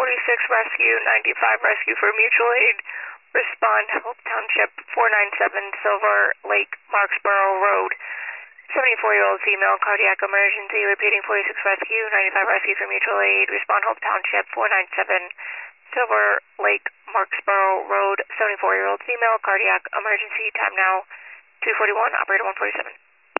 Rescue, 95 Rescue for mutual aid. Respond, Hope Township, 497 Silver Lake, Marksboro Road. 74-year-old female, cardiac emergency. Repeating, 46 Rescue, 95 Rescue for mutual aid. Respond, Hope Township, 497 Silver Lake, Marksboro Road. 74-year-old female, cardiac emergency. Time now, 2:41. Operator 147.